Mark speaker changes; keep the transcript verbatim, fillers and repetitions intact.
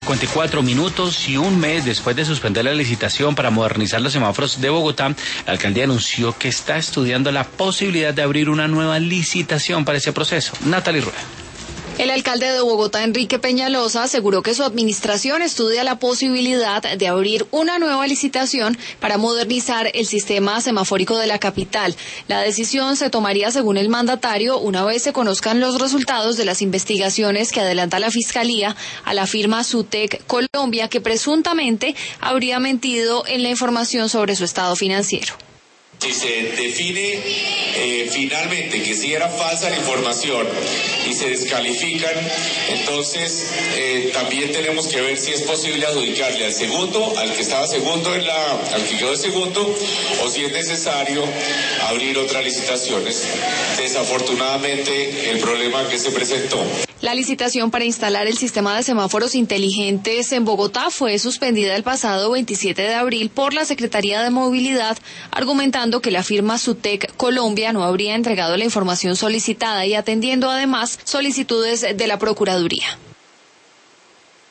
Speaker 1: cincuenta y cuatro minutos y un mes después de suspender la licitación para modernizar los semáforos de Bogotá, la alcaldía anunció que está estudiando la posibilidad de abrir una nueva licitación para ese proceso. Natalie Rueda.
Speaker 2: El alcalde de Bogotá, Enrique Peñalosa, aseguró que su administración estudia la posibilidad de abrir una nueva licitación para modernizar el sistema semafórico de la capital. La decisión se tomaría, según el mandatario, una vez se conozcan los resultados de las investigaciones que adelanta la Fiscalía a la firma Sutec Colombia, que presuntamente habría mentido en la información sobre su estado financiero.
Speaker 3: Si se define eh, finalmente que sí era falsa la información y se descalifican, entonces eh, también tenemos que ver si es posible adjudicarle al segundo, al que estaba segundo en la, al que quedó de segundo, o si es necesario abrir otras licitaciones. Desafortunadamente, el problema que se presentó.
Speaker 2: La licitación para instalar el sistema de semáforos inteligentes en Bogotá fue suspendida el pasado veintisiete de abril por la Secretaría de Movilidad, argumentando que la firma Sutec Colombia no habría entregado la información solicitada y atendiendo además solicitudes de la Procuraduría.